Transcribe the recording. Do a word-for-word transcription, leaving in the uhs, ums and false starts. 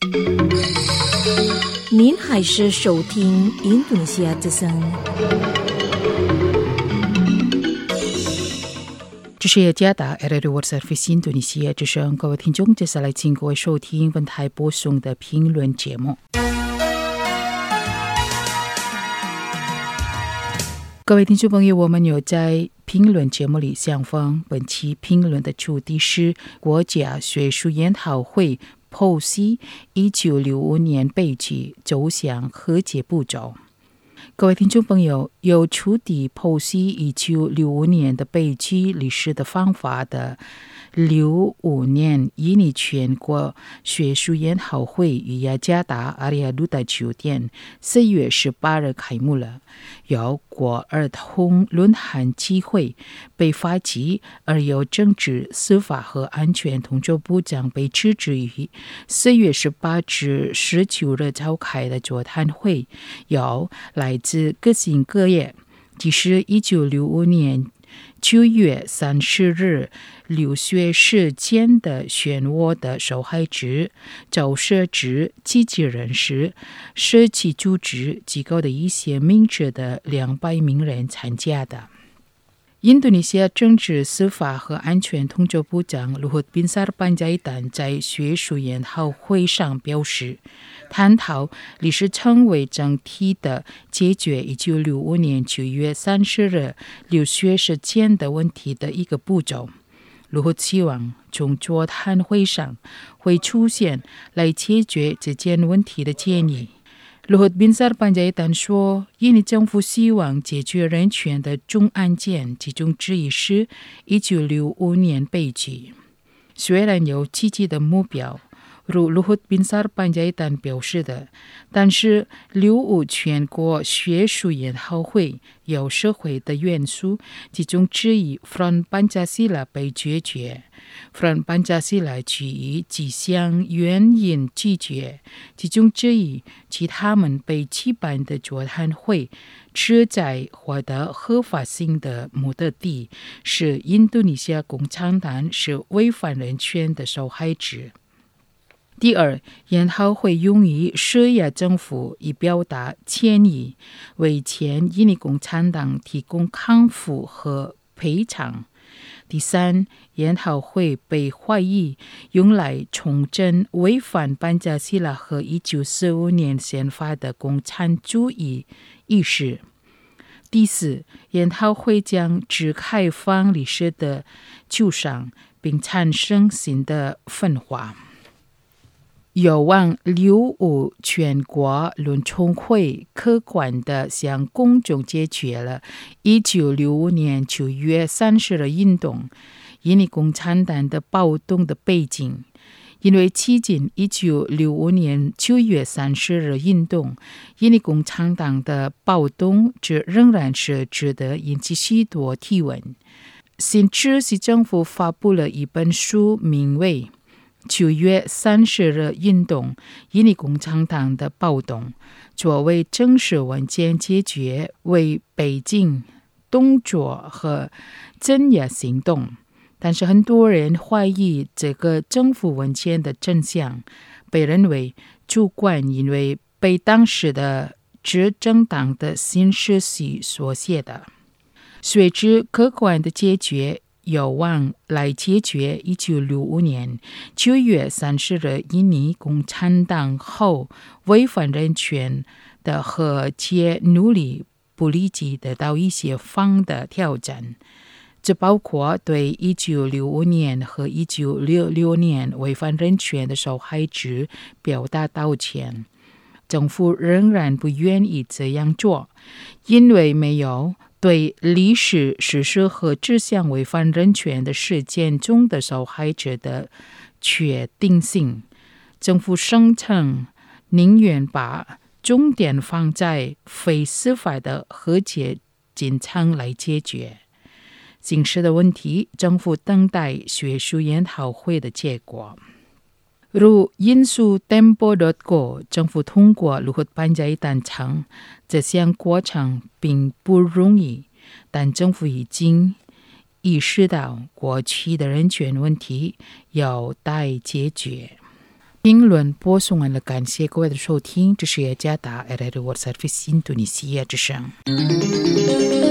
您还是收听印度尼西亚之声。 这是加拿大 R R World Service 印度尼西亚之声，各位听众，接下来请各位收听本台播送的评论节目。各位听众朋友，我们有在评论节目里相逢。本期评论的主题是国家学术研讨会剖析一九六五年悲剧走向和解步骤。各位听众朋友，有出题剖析一九六五年的悲剧历史的方法的六五年印尼全国学术研讨会于雅加达阿里亚鲁达酒店四月十八日开幕了。由国儿童论坛机会被发起，而由政治、司法和安全统筹部长被支持于四月十八至十九日召开的座谈会，由来自各行各业，即是一九六五年九月三十日留学事件的漩涡的受害者、肇事者、积极人士、社区组织机构的一些名者的两百名人参加的。印度尼西亚政治、司法和安全统筹部长Luhut Binsar Panjaitan在学术研讨会上表示，探讨历史成为整体的解决一九六五年九月三十日留学事件的问题的一个步骤。Luhut希望从座谈会上会出现来解决这件问题的建议。Luhut Binsar Panjaitan 说，印尼政府希望解决人权的重案件，其中之一是一九六五年悲剧。虽然有积极的目标，如 Luhut Binsar Panjaitan 表示的，但是六五全国学术研讨会有社会的元素，其中之一 Front Pancasila 被决绝。Front Pancasila 基于几项原因拒绝，其中之一其他们被举办的座谈会旨在获得合法性的目的地是印度尼西亚共产党是违反人权的受害者。第二，研讨会用于施压政府以表达歉意，为前印尼共产党提供康复和赔偿。第三，研讨会被怀疑用来重振违反班加西拉和一九四五年宪法的共产主义意识。第四，研讨会将只开放历史的旧伤，并产生新的分化。有望六五全国论坛会客观地向公众解决了一九六五年九月三十日运动印尼共产党的暴动的背景，因为迄今一九六五年九月三十日运动印尼共产党的暴动这仍然是值得引起许多提问。新泽西政府发布了一本书，名为九月三十日运动印尼共产党的暴动，作为正式文件解决为北京动作和镇压行动。但是很多人怀疑这个政府文件的真相，被认为主观，因为被当时的执政党的新时期所写的。随之客观的解决有望来解决一九六五年九月三十日印尼共产党后违反人权的和解努力不立即得到一些方的挑战。这包括对一九六五年和一九六六年违反人权的受害者表达道歉。政府仍然不愿意这样做，因为没有对历史事实和这项违反人权的事件中的受害者的确定性。政府声称宁愿把重点放在非司法的和解进程来解决刑事的问题，政府等待学术研讨会的结果。如引述 Tempo 点 co， 政府通过Luhut Panjaitan称，这项过程并不容易，但政府已经意识到过去的人权问题有待解决。 评论播送完了，感谢各位的收听，这是雅加达 R R W World Service 印度尼西亚之声。